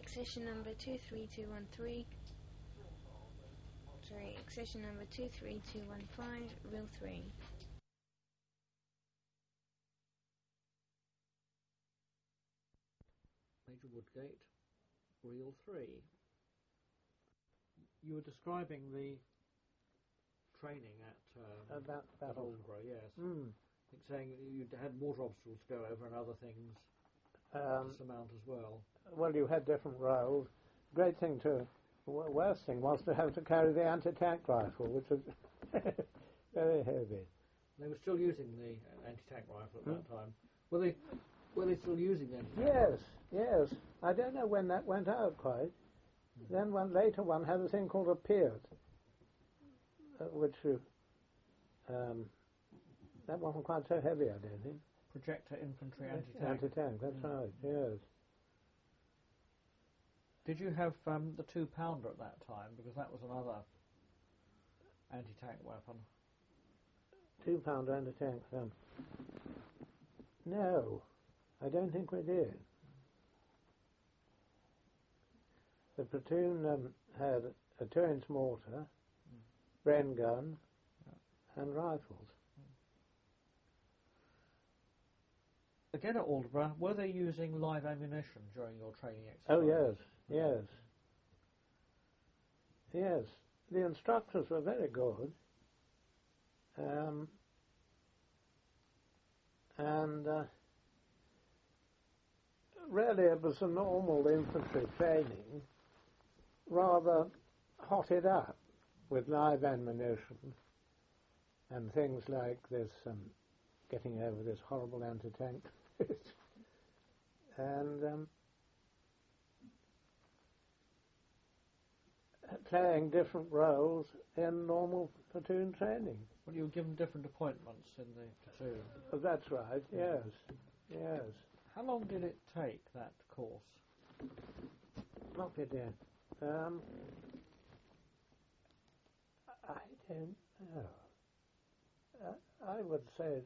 accession number 23213. Sorry, accession number 23215, reel 3. Major Woodgate, reel 3. You were describing the training at Aldeburgh, yes. Mm. I think saying you had water obstacles to go over and other things to surmount as well. Well, you had different roles. Worst thing was to have to carry the anti-tank rifle, which was very heavy. They were still using the anti-tank rifle at that time. Were they still using them? Yes. I don't know when that went out quite. Then later one had a thing called a Piat, which that wasn't quite so heavy, I don't think. Projector infantry anti-tank. Anti-tank, that's right, yes. Did you have the 2-pounder at that time? Because that was another anti-tank weapon. 2-pounder anti-tank. No, I don't think we did. The platoon had a 2-inch mortar, Bren gun, and rifles. Again at Aldeburgh, were they using live ammunition during your training exercise? Oh yes. The instructors were very good, and really it was a normal infantry training, rather hotted up with live ammunition and things like this, getting over this horrible anti-tank and playing different roles in normal platoon training. Well, you were given different appointments in the platoon. Oh, that's right, yes. How long did it take, that course? Not it did. I don't know. I would say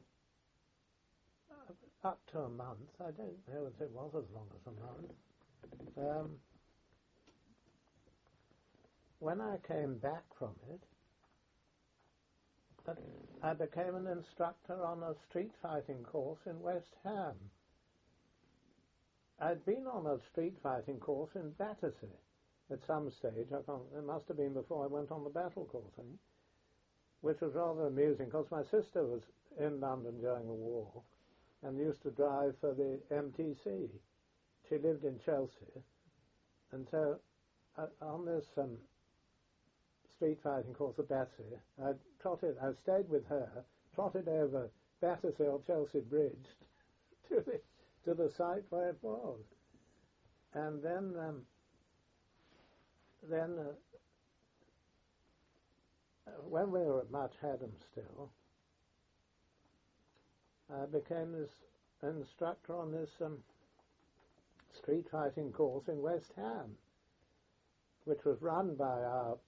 up to a month. I don't know if it was as long as a month. When I came back from it, I became an instructor on a street fighting course in West Ham. I'd been on a street fighting course in Battersea at some stage. It must have been before I went on the battle course, I think, which was rather amusing because my sister was in London during the war and used to drive for the MTC. She lived in Chelsea, and so on this street fighting course at Battersea, I stayed with her, trotted over Battersea or Chelsea Bridge to the site where it was, and then when we were at Much Haddam still, I became this instructor on this street fighting course in West Ham, which was run by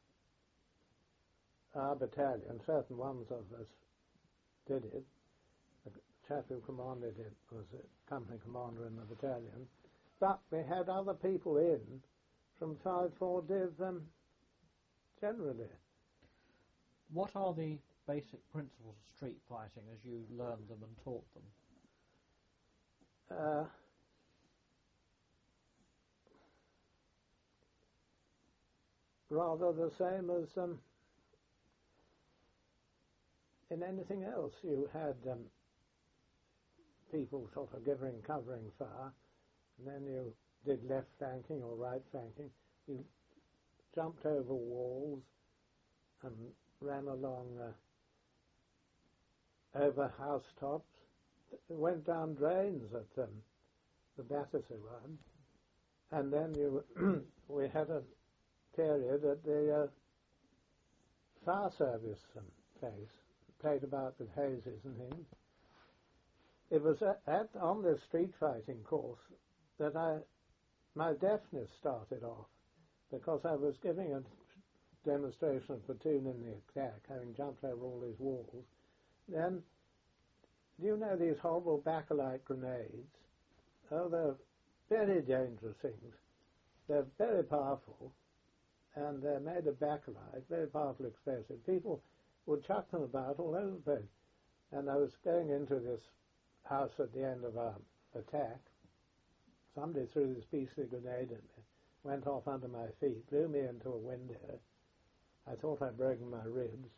our battalion. Certain ones of us did it. The chap who commanded it was a company commander in the battalion. But we had other people in from 5-4 Div generally. What are the basic principles of street fighting as you learned them and taught them? Rather the same as in anything else. You had people sort of covering fire, and then you did left flanking or right flanking. You jumped over walls and ran along over housetops. Went down drains at the Battersea one, and then we had a period at the fire service place, played about with hazes and things. It was on this street fighting course that my deafness started off, because I was giving a demonstration of platoon in the attack, having jumped over all these walls. Then, do you know these horrible Bakelite grenades? Oh, they're very dangerous things. They're very powerful, and they're made of baccarat, very powerful explosive. People would chuck them about all over the place. And I was going into this house at the end of our attack. Somebody threw this beastly grenade at me, went off under my feet, blew me into a window. I thought I'd broken my ribs.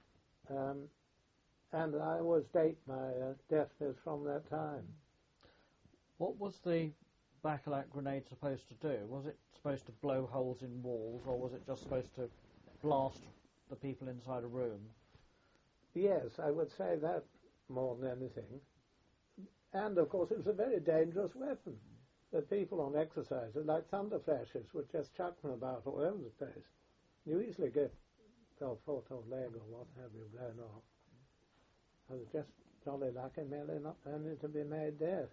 And I always date my deafness from that time. What was the Baccarat grenade supposed to do? Was it supposed to blow holes in walls, or was it just supposed to blast the people inside a room? Yes, I would say that more than anything. And, of course, it was a very dangerous weapon. The people on exercises, like thunder flashes, would just chuck them about all over the place. You easily get a foot or leg or what have you blown off. I was just jolly lucky merely not only to be made deaf.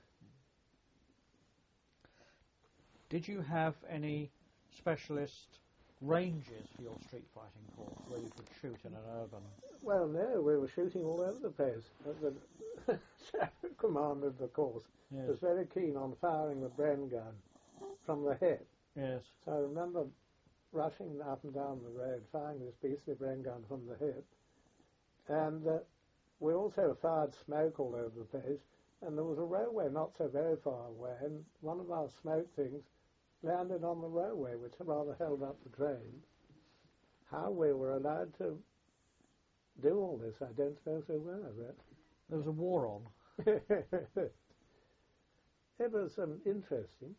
Did you have any specialist ranges for your street fighting course where you could shoot in an urban? Well, no, we were shooting all over the place. The chap who commanded the course was very keen on firing the Bren gun from the hip. Yes. So I remember rushing up and down the road, firing this beastly Bren gun from the hip. And we also fired smoke all over the place. And there was a railway not so very far away, and one of our smoke things landed on the railway, which rather held up the train. How we were allowed to do all this, I don't suppose we were. There was a war on. It was interesting.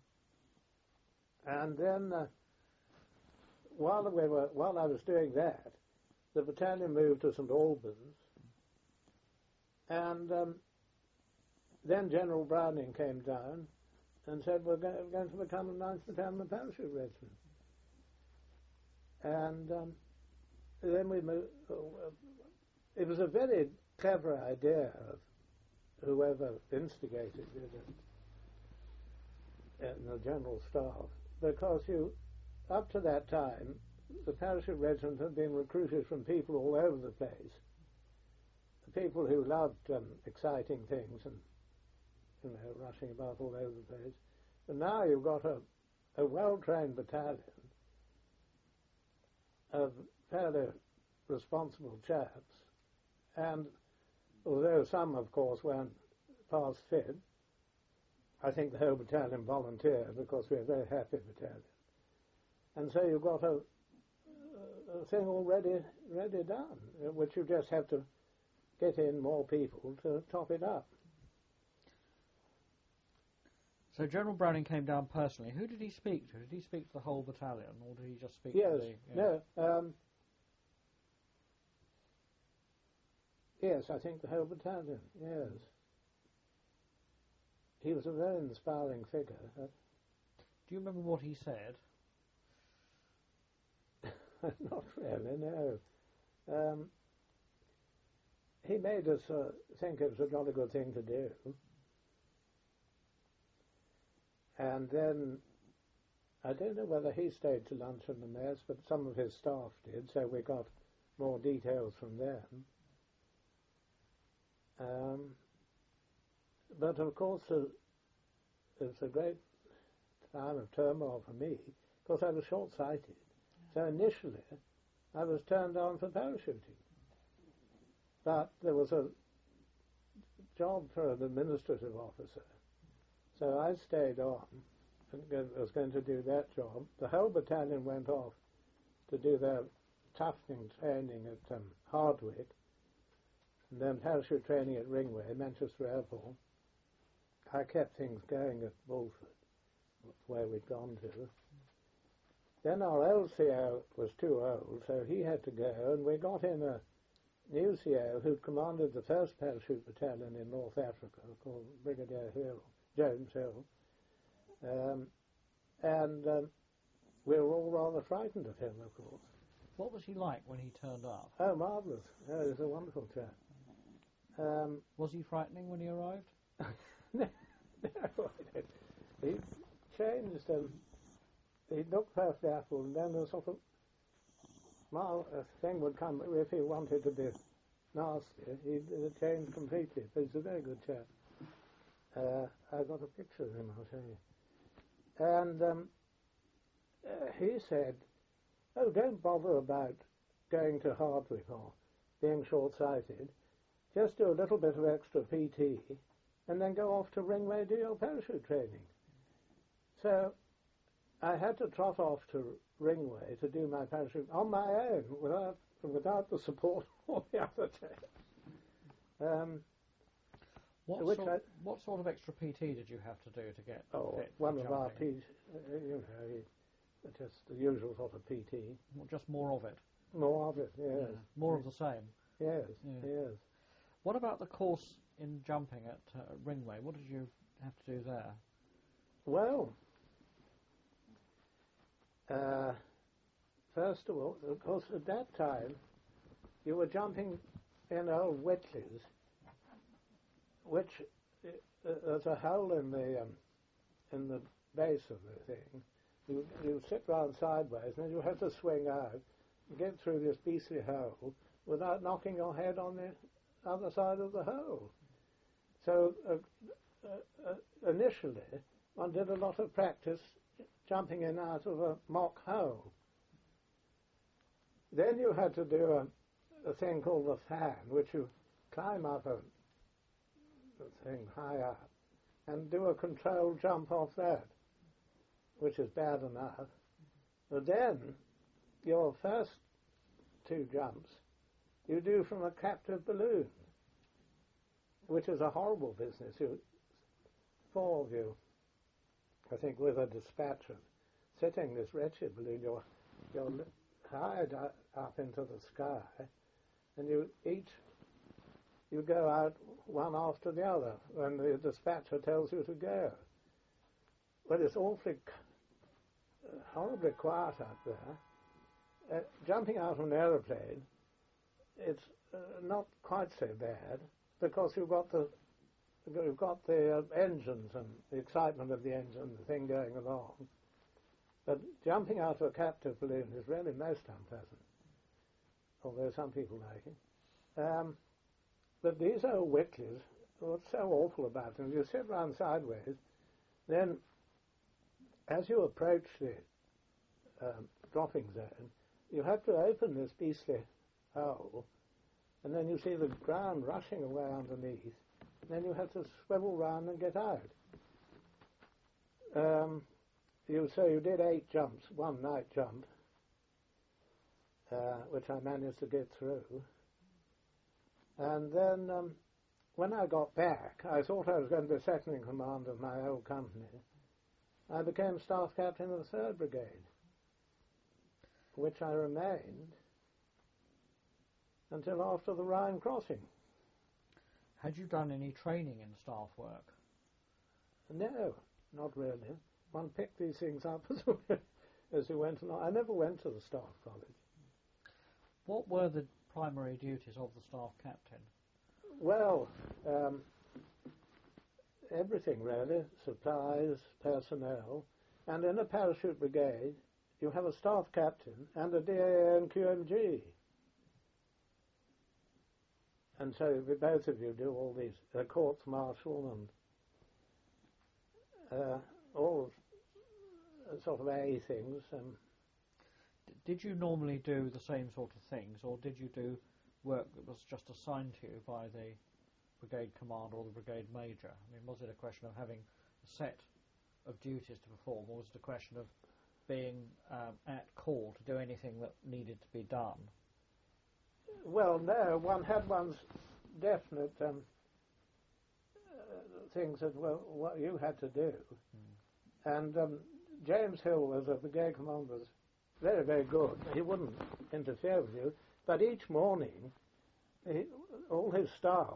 And then, while I was doing that, the battalion moved to St Albans, and then General Browning came down and said, we're going to become the 9th Battalion Parachute Regiment. And then we moved. It was a very clever idea of whoever instigated it in the General Staff, because up to that time, the Parachute Regiment had been recruited from people all over the place, people who loved exciting things and rushing about all over the place. And now you've got a well-trained battalion of fairly responsible chaps, and although some, of course, weren't past fit, I think the whole battalion volunteered because we're a very happy battalion. And so you've got a thing already done, which you just have to get in more people to top it up. So General Browning came down personally. Who did he speak to? Did he speak to the whole battalion, or did he just speak to the... Yes, I think the whole battalion, yes. He was a very inspiring figure. Do you remember what he said? Not really, no. He made us think it was a jolly good thing to do. And then, I don't know whether he stayed to lunch in the mess, but some of his staff did, so we got more details from them. But of course, it's a great time of turmoil for me, because I was short-sighted. So initially, I was turned on for parachuting. But there was a job for an administrative officer. So I stayed on and was going to do that job. The whole battalion went off to do their toughening training at Hardwick, and then parachute training at Ringway, Manchester Airport. I kept things going at Bulford, where we'd gone to. Then our old CO was too old, so he had to go, and we got in a new CO who commanded the 1st Parachute Battalion in North Africa, called Brigadier Jones Hill. And we were all rather frightened of him, of course. What was he like when he turned up? Oh, marvellous. Oh, he was a wonderful chap. Was he frightening when he arrived? No, he changed. He looked perfectly affable, and then a sort of thing would come if he wanted to be nasty. He'd change completely. But he's a very good chap. I've got a picture of him, I'll show you. And he said, "Oh, don't bother about going to Hardwick or being short-sighted. Just do a little bit of extra PT and then go off to Ringway, do your parachute training." So I had to trot off to Ringway to do my parachute on my own without the support of the other two. What sort of extra PT did you have to do to get fit one for of our jumping? just the usual sort of PT. Well, just more of it? More of it, yes. Yeah. More of the same? Yes, Yeah. yes. What about the course in jumping at Ringway? What did you have to do there? Well, first of all, of course, at that time, you were jumping in old Whitleys, which there's a hole in the base of the thing. You sit round sideways, and then you have to swing out and get through this beastly hole without knocking your head on the other side of the hole. So initially, one did a lot of practice jumping in out of a mock hole. Then you had to do a thing called the fan, which you climb up a thing high up and do a controlled jump off that, which is bad enough. But then, your first two jumps you do from a captive balloon, which is a horrible business. Four of you, I think, with a dispatcher, sitting this wretched balloon, you're high up into the sky, and you go out one after the other when the dispatcher tells you to go. But it's awfully, horribly quiet out there. Jumping out of an aeroplane, it's not quite so bad because you've got the engines and the excitement of the engine, the thing going along. But jumping out of a captive balloon is really most unpleasant, although some people like it. But these old Whitleys, what's so awful about them, you sit round sideways, then as you approach the dropping zone, you have to open this beastly hole, and then you see the ground rushing away underneath, and then you have to swivel round and get out. So you did 8 jumps, one night jump, which I managed to get through. And then when I got back, I thought I was going to be second in command of my old company. I became staff captain of the 3rd Brigade, which I remained until after the Rhine crossing. Had you done any training in staff work? No, not really. One picked these things up as we went along. I never went to the staff college. What were the primary duties of the staff captain? Well, everything really, supplies, personnel, and in a parachute brigade you have a staff captain and a DAA and QMG. And so both of you do all these courts martial and all sort of A things. Did you normally do the same sort of things, or did you do work that was just assigned to you by the brigade commander or the brigade major? I mean, was it a question of having a set of duties to perform, or was it a question of being at call to do anything that needed to be done? Well, no, one had one's definite things that were what you had to do. And James Hill was a brigade commander, was very, very good. He wouldn't interfere with you, but each morning all his staff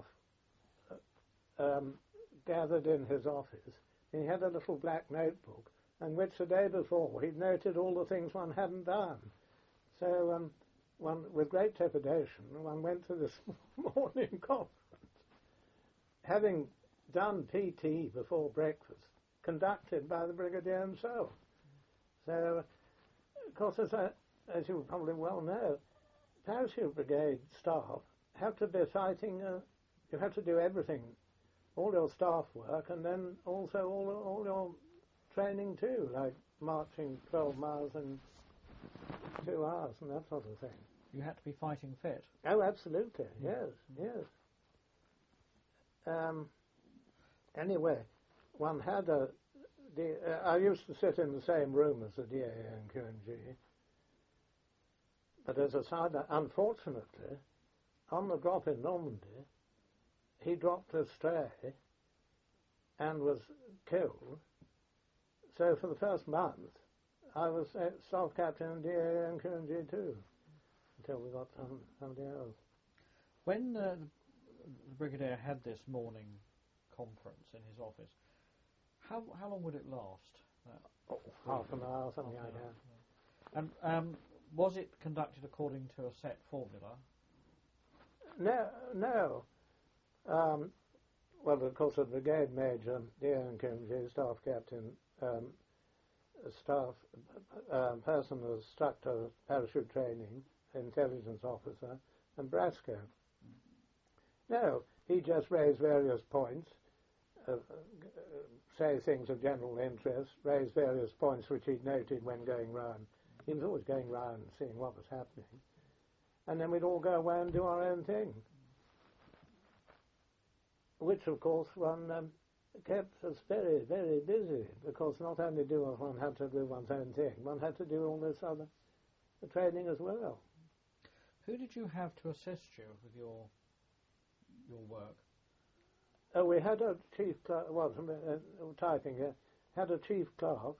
gathered in his office. He had a little black notebook, in which the day before he'd noted all the things one hadn't done. So one, with great trepidation, one went to this morning conference, having done PT before breakfast, conducted by the brigadier himself. So, of course, as you probably well know, parachute brigade staff have to be fighting, you have to do everything, all your staff work, and then also all your training too, like marching 12 miles in 2 hours and that sort of thing. You had to be fighting fit. Oh, absolutely, yes, yes. Anyway, one had I used to sit in the same room as the DA and QMG, but as a side note, unfortunately, on the drop in Normandy, he dropped astray and was killed. So for the first month, I was staff captain in DA and QMG too, until we got somebody else. When the Brigadier had this morning conference in his office, how long would it last? Half an hour, something like that. And was it conducted according to a set formula? No. Well, of course, the brigade major, DA QMG, staff captain, staff person instructor, parachute training, intelligence officer, and Brasco. No, he just raised various points, say things of general interest, raised various points which he'd noted when going round. He was always going round and seeing what was happening. And then we'd all go away and do our own thing. Which, of course, one kept us very, very busy, because not only do one had to do one's own thing, one had to do all this other training as well. Who did you have to assist you with your work? Oh, we had a chief clerk, typing here, had a chief clerk,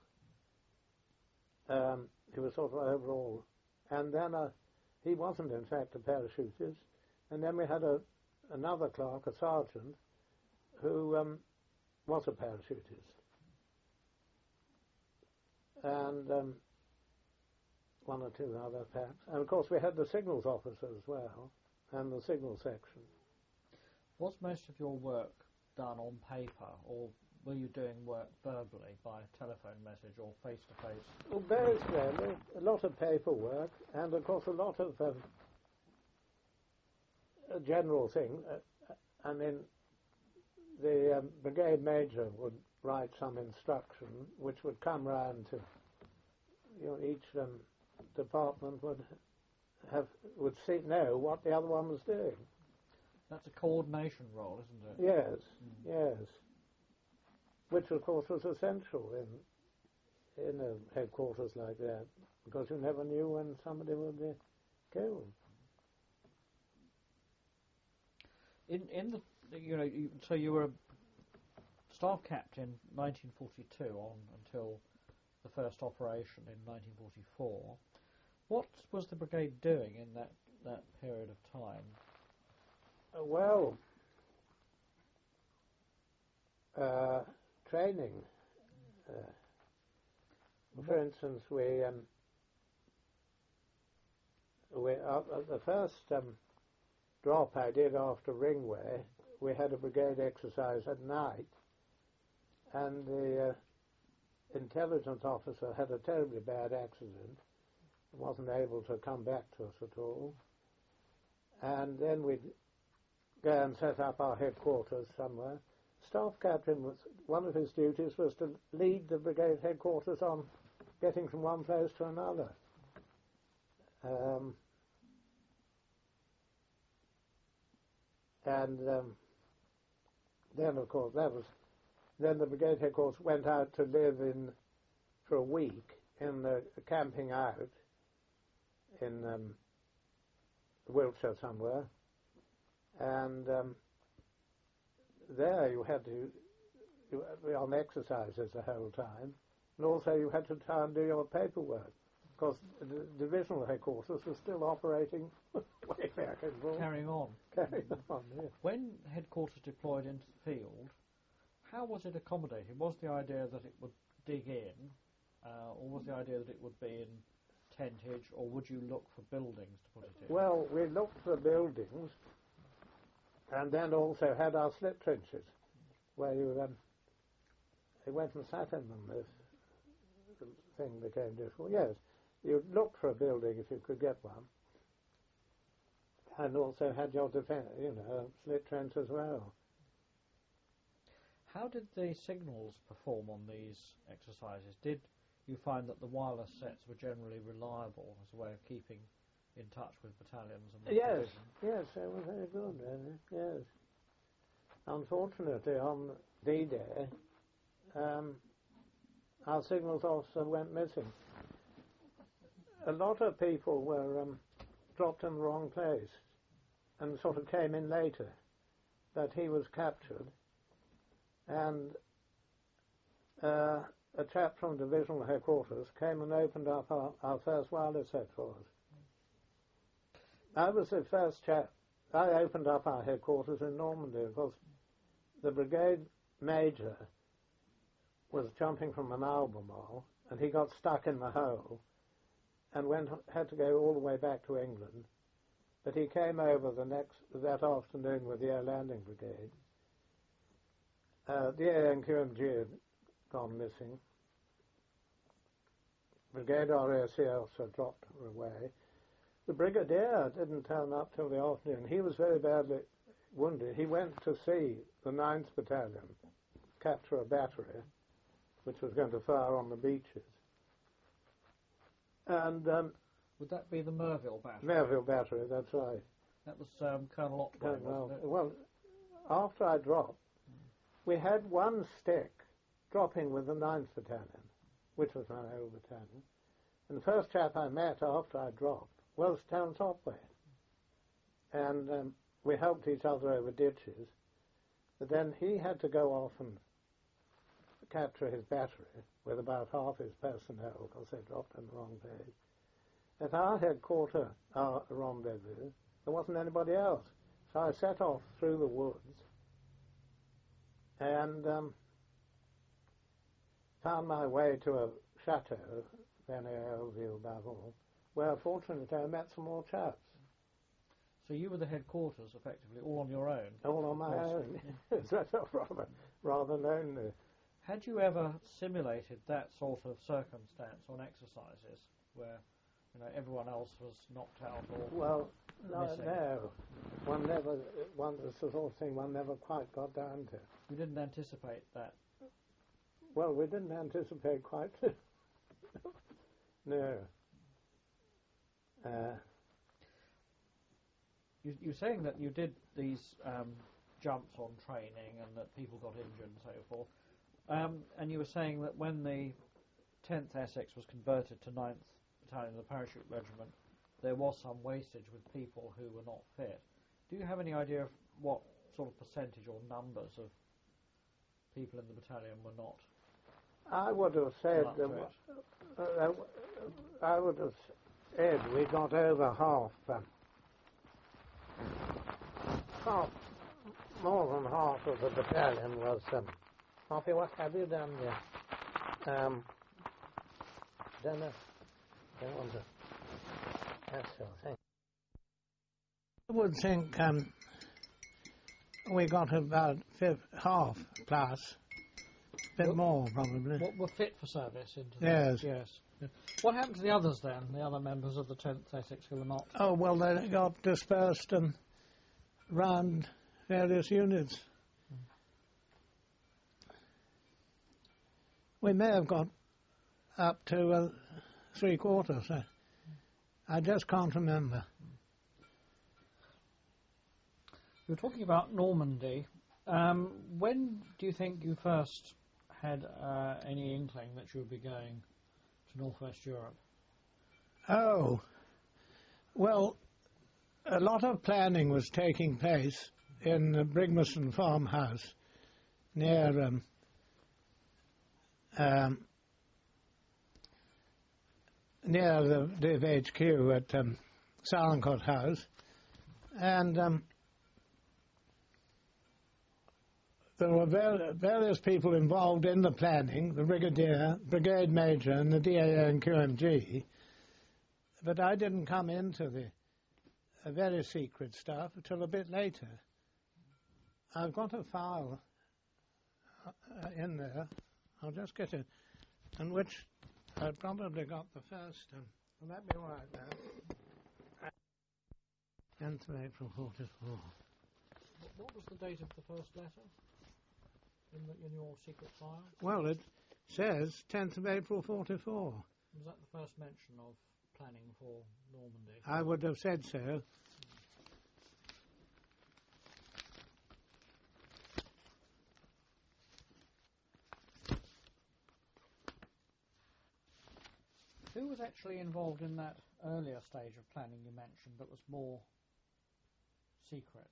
who was sort of overall, and then he wasn't in fact a parachutist, and then we had another clerk, a sergeant, who was a parachutist, and one or two other perhaps, and of course we had the signals officer as well, and the signal section. Was most of your work done on paper, or were you doing work verbally by telephone message or face-to-face? Well, both really. A lot of paperwork, and of course a lot of a general thing. I mean, the brigade major would write some instruction, which would come round to, each department would know what the other one was doing. That's a coordination role, isn't it? Yes, yes. Which, of course, was essential in a headquarters like that, because you never knew when somebody would be killed. So you were a staff captain 1942 on until the first operation in 1944. What was the brigade doing in that period of time? Well, training. For instance, the first drop I did after Ringway, we had a brigade exercise at night, and the intelligence officer had a terribly bad accident, wasn't able to come back to us at all, and then we'd go and set up our headquarters somewhere. Staff captain one of his duties was to lead the brigade headquarters on getting from one place to another. Then, of course, then the brigade headquarters went out to live for a week in the camping out in Wiltshire somewhere, and there you had to be on exercises the whole time, and also you had to try and do your paperwork, because the divisional headquarters was still operating way back and forth. Carrying on. Carrying on, yes. When headquarters deployed into the field, how was it accommodated? Was the idea that it would dig in, or was the idea that it would be in tentage, or would you look for buildings to put it in? Well, we looked for buildings, and then also had our slip trenches, where you went and sat in them if the thing became difficult. Yes, you looked for a building if you could get one, and also had your defence, slip trench as well. How did the signals perform on these exercises? Did you find that the wireless sets were generally reliable as a way of keeping in touch with battalions and with Yes, divisions? yes, they were very good, really, yes. Unfortunately, on D-Day, our signals officer went missing. A lot of people were dropped in the wrong place and sort of came in later, that he was captured, and a chap from divisional headquarters came and opened up our first wireless set for us. I was the first chap. I opened up our headquarters in Normandy because the brigade major was jumping from an Albemarle and he got stuck in the hole and had to go all the way back to England. But he came over that afternoon with the Air Landing Brigade. The ANQMG had gone missing. Brigade RAC officer dropped away. The brigadier didn't turn up till the afternoon. He was very badly wounded. He went to see the 9th Battalion capture a battery which was going to fire on the beaches. And Would that be the Merville battery? Merville Battery, that's right. That was Colonel Otway, wasn't it? Well, after I dropped, we had one stick dropping with the 9th Battalion, which was my old battalion. And the first chap I met after I dropped was Terence Otway. And we helped each other over ditches. But then he had to go off and capture his battery with about half his personnel because they dropped in the wrong place. At our headquarter, our rendezvous, there wasn't anybody else. So I set off through the woods and found my way to a chateau, Verneuil Bavon, where fortunately I met some more chaps. So you were the headquarters, effectively, all on your own? All on my own. So rather lonely. Had you ever simulated that sort of circumstance on exercises where everyone else was knocked out or missing? No. It's the sort of thing one never quite got down to. You didn't anticipate that? Well, we didn't anticipate quite. No. You're saying that you did these jumps on training and that people got injured and so forth. And you were saying that when the 10th Essex was converted to 9th Battalion of the Parachute Regiment, there was some wastage with people who were not fit. Do you have any idea of what sort of percentage or numbers of people in the battalion were not? I would have said we got over half, more than half of the battalion was. Harvey, what have you done there? Don't know. Don't want to. That's the thing. I would think we got about half plus. A bit more, probably. What were fit for service? Yes. Yes. What happened to the others then, the other members of the 10th Essex who were not? Oh, well, they got dispersed around various units. We may have got up to 3/4. I just can't remember. You were talking about Normandy. When do you think you first had any inkling that you would be going to Northwest Europe? Oh, well, a lot of planning was taking place in the Brigmerson farmhouse near the Div HQ at Salencourt House, and there were various people involved in the planning, the brigadier, brigade major, and the DAA and QMG, but I didn't come into the very secret stuff until a bit later. I've got a file in there. I'll just get it, in which I probably got the first. Will that be all right now? 10th of April 44. What was the date of the first letter? in your secret file? Well, it says 10th of April 44. Was that the first mention of planning for Normandy? I would have said so. Who was actually involved in that earlier stage of planning you mentioned that was more secret?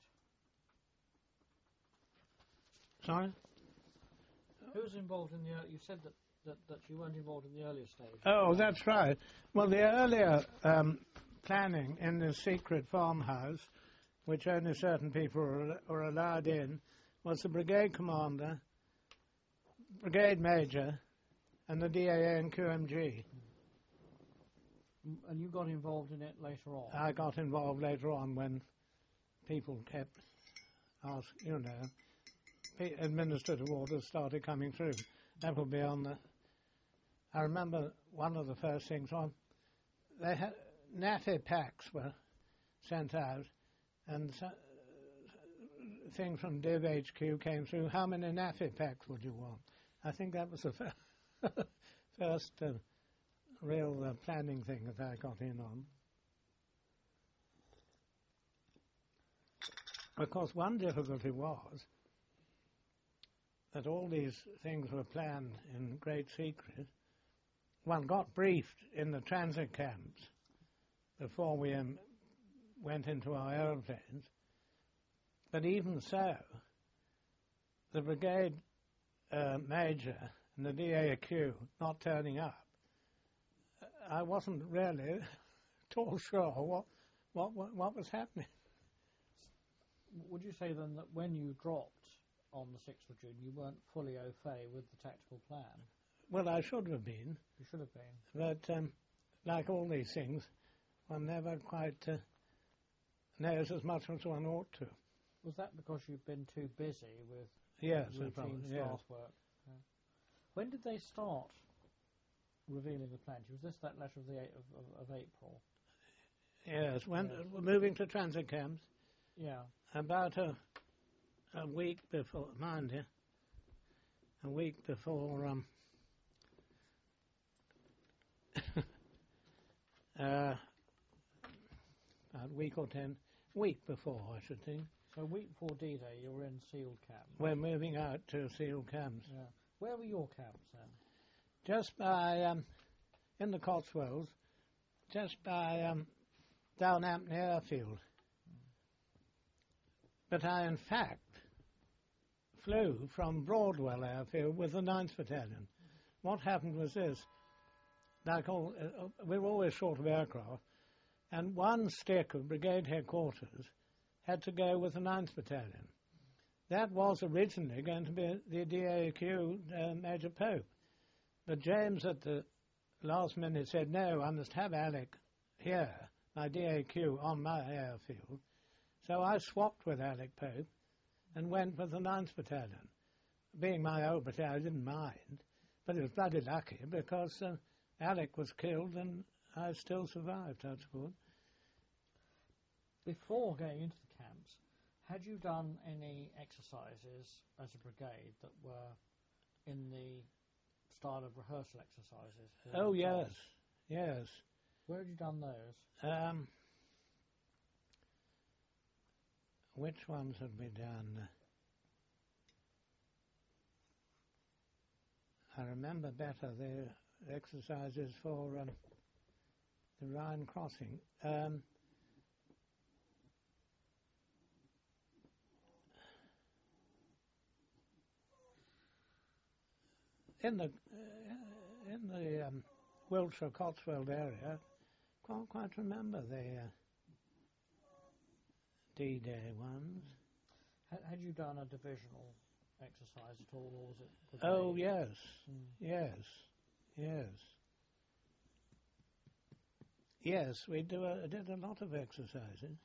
Sorry? Who was involved in the... You said that you weren't involved in the earlier stage. Oh, that's right. Well, the earlier planning in the secret farmhouse, which only certain people were allowed in, was the brigade commander, brigade major, and the DAA and QMG. And you got involved in it later on? I got involved later on when people kept asking, administrative orders started coming through. That would be on the... I remember one of the first things they had NAFI packs were sent out, and things from Div HQ came through. How many NAFI packs would you want? I think that was the first real planning thing that I got in on. Of course, one difficulty was that all these things were planned in great secret. One got briefed in the transit camps before we went into our aeroplanes, but even so, the brigade major and the DAQ not turning up, I wasn't really at all sure what was happening. Would you say then that when you dropped on the 6th of June, you weren't fully au fait with the tactical plan? Well, I should have been. You should have been. But like all these things, one never quite knows as much as one ought to. Was that because you've been too busy with routine staff work? Yeah. When did they start revealing the plans? Was this that letter of the 8th of April? Yes, when we're moving to transit camps. Yeah. About a week before, mind you, a week before, about a week or 10, week before, I should think. So a week before D-Day, you were in sealed camp. We're moving out to sealed camps. Yeah. Where were your camps then? Just by, in the Cotswolds, just by Downhampton Airfield. But I, in fact, flew from Broadwell Airfield with the 9th Battalion. What happened was this. We were always short of aircraft, and one stick of brigade headquarters had to go with the 9th Battalion. That was originally going to be the DAQ Major Pope. But James at the last minute said, no, I must have Alec here, my DAQ, on my airfield. So I swapped with Alec Pope and went with the 9th Battalion. Being my old battalion, I didn't mind, but it was bloody lucky because Alec was killed and I still survived, that's good. Before going into the camps, had you done any exercises as a brigade that were in the style of rehearsal exercises? Oh, yes, yes. Where had you done those? Which ones had we done? I remember better the exercises for the Rhine crossing. In the Wiltshire Cotswold area, can't quite remember the D-Day ones. Had you done a divisional exercise at all, or was it? Oh yes, yes, yes, yes. We did a lot of exercises.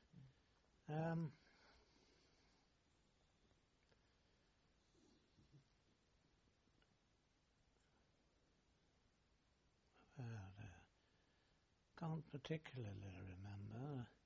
Can't particularly remember.